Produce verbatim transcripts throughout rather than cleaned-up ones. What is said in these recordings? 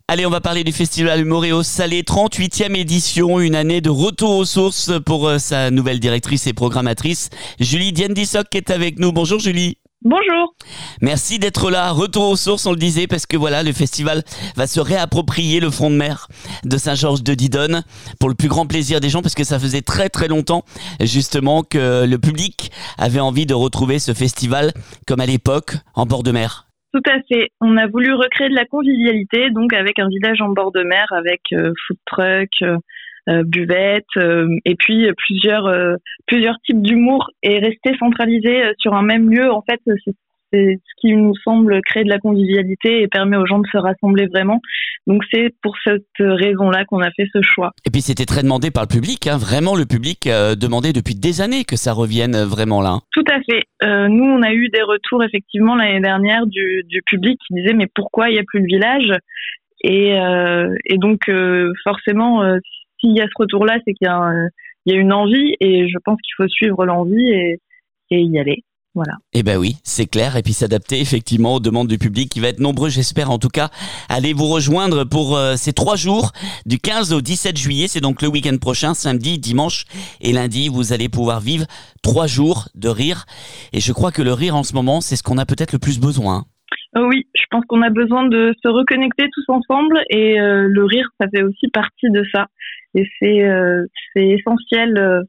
Allez, on va parler du Festival Moréo Salé, trente-huitième édition, une année de retour aux sources pour euh, sa nouvelle directrice et programmatrice, Julie Diendissoc, qui est avec nous. Bonjour Julie. Bonjour. Merci d'être là, retour aux sources, on le disait, parce que voilà, le festival va se réapproprier le front de mer de Saint-Georges de Didonne pour le plus grand plaisir des gens, parce que ça faisait très très longtemps justement que le public avait envie de retrouver ce festival comme à l'époque en bord de mer. Tout à fait. On a voulu recréer de la convivialité, donc avec un village en bord de mer, avec euh, food truck, euh, euh, buvette, euh, et puis euh, plusieurs euh, plusieurs types d'humour, et rester centralisé euh, sur un même lieu. En fait, c'est, c'est ce qui nous semble créer de la convivialité et permet aux gens de se rassembler vraiment. Donc c'est pour cette raison-là qu'on a fait ce choix. Et puis c'était très demandé par le public, hein. Vraiment le public euh, demandait depuis des années que ça revienne vraiment là. Tout à fait. Euh, nous, on a eu des retours effectivement l'année dernière du, du public qui disait mais pourquoi il n'y a plus le village ? Et, euh, et donc euh, forcément, euh, s'il y a ce retour-là, c'est qu'il y a, un, il y a une envie, et je pense qu'il faut suivre l'envie et, et y aller. Voilà. Eh ben oui, c'est clair. Et puis s'adapter effectivement aux demandes du public qui va être nombreux, j'espère en tout cas. Allez vous rejoindre pour euh, ces trois jours du quinze au dix-sept juillet. C'est donc le week-end prochain, samedi, dimanche et lundi. Vous allez pouvoir vivre trois jours de rire. Et je crois que le rire en ce moment, c'est ce qu'on a peut-être le plus besoin. Oui, je pense qu'on a besoin de se reconnecter tous ensemble, et euh, le rire, ça fait aussi partie de ça. Et c'est, euh, c'est essentiel euh,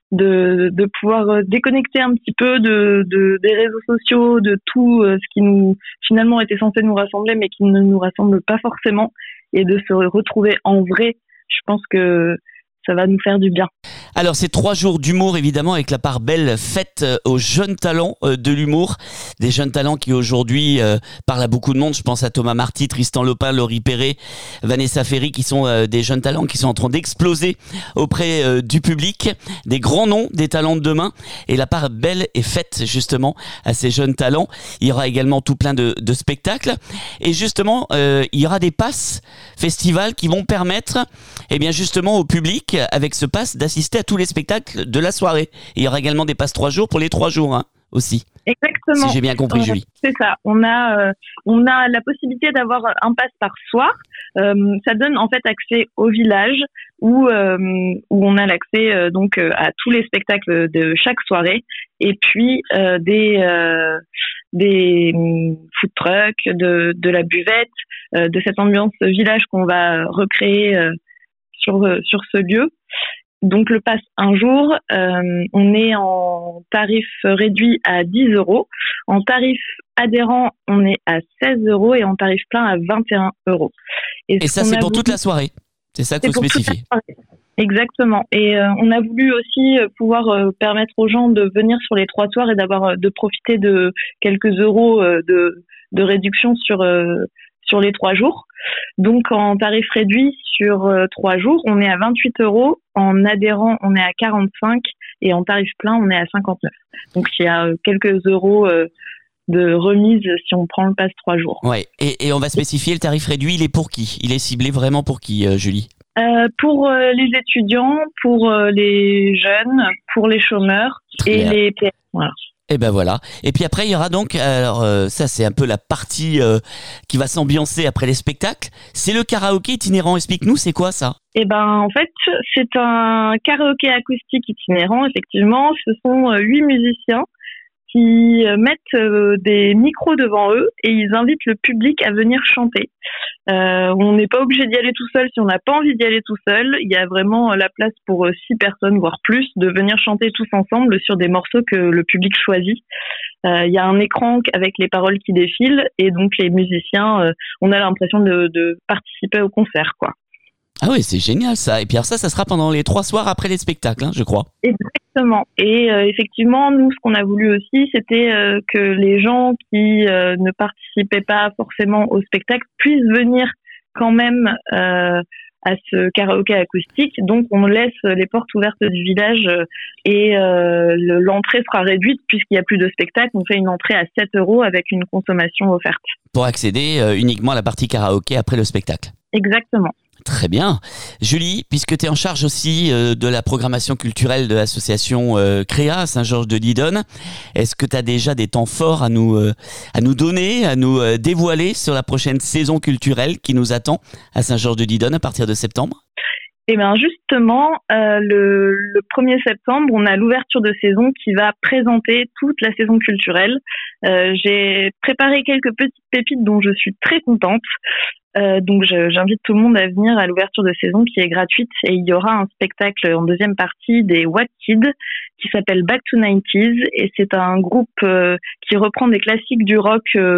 de, de pouvoir déconnecter un petit peu de, de, des réseaux sociaux, de tout euh, ce qui nous, finalement, était censé nous rassembler, mais qui ne nous rassemble pas forcément, et de se retrouver en vrai. Je pense que ça va nous faire du bien. Alors, c'est trois jours d'humour, évidemment, avec la part belle faite aux jeunes talents de l'humour. Des jeunes talents qui, aujourd'hui, euh, parlent à beaucoup de monde. Je pense à Thomas Marty, Tristan Lopin, Laurie Perret, Vanessa Ferry, qui sont euh, des jeunes talents qui sont en train d'exploser auprès euh, du public. Des grands noms, des talents de demain. Et la part belle est faite, justement, à ces jeunes talents. Il y aura également tout plein de, de spectacles. Et justement, euh, il y aura des passes festivals qui vont permettre, eh bien, justement, au public, avec ce pass, d'assister à tous les spectacles de la soirée. Et il y aura également des passes trois jours pour les trois jours, hein, aussi. Exactement. Si j'ai bien compris, euh, Julie. C'est ça. On a, euh, on a la possibilité d'avoir un pass par soir. Euh, ça donne en fait accès au village où, euh, où on a l'accès euh, donc euh, à tous les spectacles de chaque soirée, et puis euh, des euh, des food trucks, de de la buvette, euh, de cette ambiance village qu'on va recréer euh, sur sur ce lieu. Donc le pass un jour, euh, on est en tarif réduit à dix euros. En tarif adhérent, on est à seize euros, et en tarif plein à vingt et un euros. Et, et ça, c'est pour voulu... toute la soirée. C'est ça qu'il faut spécifier. Exactement. Et euh, on a voulu aussi pouvoir euh, permettre aux gens de venir sur les trois soirs et d'avoir de profiter de quelques euros euh, de, de réduction sur euh, sur les trois jours. Donc en tarif réduit sur euh, trois jours, on est à vingt-huit euros. En adhérent, on est à quarante-cinq, et en tarif plein, on est à cinquante-neuf. Donc il y a euh, quelques euros euh, de remise si on prend le pass trois jours. Ouais. Et, et on va spécifier le tarif réduit. Il est pour qui ? Il est ciblé vraiment pour qui, euh, Julie ? Euh, pour euh, les étudiants, pour euh, les jeunes, pour les chômeurs. Très et bien. Les P M. Voilà. Et ben voilà. Et puis après, il y aura donc, alors euh, ça c'est un peu la partie euh, qui va s'ambiancer après les spectacles. C'est le karaoké itinérant. Explique-nous, c'est quoi ça ? Eh ben en fait, c'est un karaoké acoustique itinérant. Effectivement, ce sont euh, huit musiciens qui euh, mettent euh, des micros devant eux, et ils invitent le public à venir chanter. Euh, on n'est pas obligé d'y aller tout seul si on n'a pas envie d'y aller tout seul. Il y a vraiment la place pour six personnes, voire plus, de venir chanter tous ensemble sur des morceaux que le public choisit. Euh, il y a un écran avec les paroles qui défilent, et donc les musiciens, euh, on a l'impression de, de participer au concert, quoi. Ah oui, c'est génial ça. Et puis alors ça, ça sera pendant les trois soirs après les spectacles, hein, je crois. Exactement. Et euh, effectivement, nous, ce qu'on a voulu aussi, c'était euh, que les gens qui euh, ne participaient pas forcément au spectacle puissent venir quand même euh, à ce karaoké acoustique. Donc, on laisse les portes ouvertes du village, et euh, le, l'entrée sera réduite puisqu'il n'y a plus de spectacle. On fait une entrée à sept euros avec une consommation offerte. Pour accéder euh, uniquement à la partie karaoké après le spectacle. Exactement. Très bien. Julie, puisque tu es en charge aussi euh, de la programmation culturelle de l'association euh, Créa à Saint-Georges-de-Didonne, est-ce que tu as déjà des temps forts à nous, euh, à nous donner, à nous euh, dévoiler sur la prochaine saison culturelle qui nous attend à Saint-Georges-de-Didonne à partir de septembre ? Eh bien justement, euh, le, le premier septembre, on a l'ouverture de saison qui va présenter toute la saison culturelle. Euh, j'ai préparé quelques petites pépites dont je suis très contente. Euh, donc je, j'invite tout le monde à venir à l'ouverture de saison qui est gratuite et il y aura un spectacle en deuxième partie des Watt Kids qui s'appelle Back to nineties et c'est un groupe euh, qui reprend des classiques du rock euh,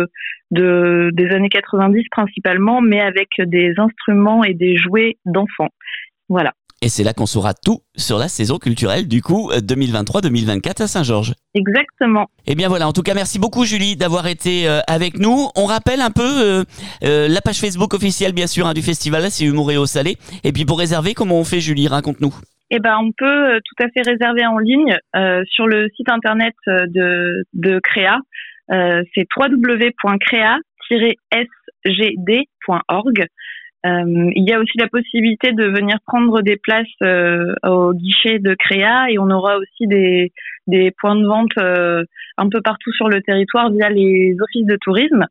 de, des années quatre-vingt-dix principalement mais avec des instruments et des jouets d'enfants. Voilà. Et c'est là qu'on saura tout sur la saison culturelle du coup deux mille vingt-trois deux mille vingt-quatre à Saint-Georges. Exactement. Et bien voilà, en tout cas merci beaucoup Julie d'avoir été euh, avec nous. On rappelle un peu euh, euh, la page Facebook officielle bien sûr hein, du festival, c'est Humour et Eau Salée. Et puis pour réserver, comment on fait Julie ? Raconte-nous. Eh ben, on peut euh, tout à fait réserver en ligne euh, sur le site internet de, de Créa. Euh, c'est w w w point créa tiret s g d point org. Euh, il y a aussi la possibilité de venir prendre des places euh, au guichet de Créa et on aura aussi des, des points de vente euh, un peu partout sur le territoire via les offices de tourisme.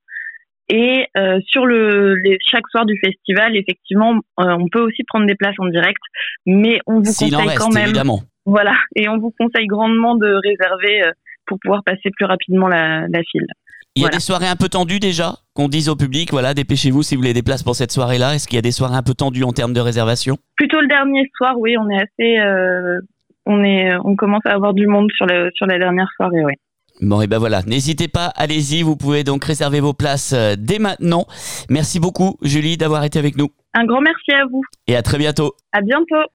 Et euh, sur le les, chaque soir du festival, effectivement, euh, on peut aussi prendre des places en direct, mais on vous S'il conseille en reste, quand même, évidemment. Voilà, et on vous conseille grandement de réserver euh, pour pouvoir passer plus rapidement la, la file. Il y a Voilà. des soirées un peu tendues déjà, qu'on dise au public, voilà, dépêchez-vous si vous voulez des places pour cette soirée-là. Est-ce qu'il y a des soirées un peu tendues en termes de réservation ? Plutôt le dernier soir, oui, on est assez, euh, on est, on commence à avoir du monde sur le sur la dernière soirée, oui. Bon, et ben voilà, n'hésitez pas, allez-y, vous pouvez donc réserver vos places euh, dès maintenant. Merci beaucoup Julie d'avoir été avec nous. Un grand merci à vous. Et à très bientôt. À bientôt.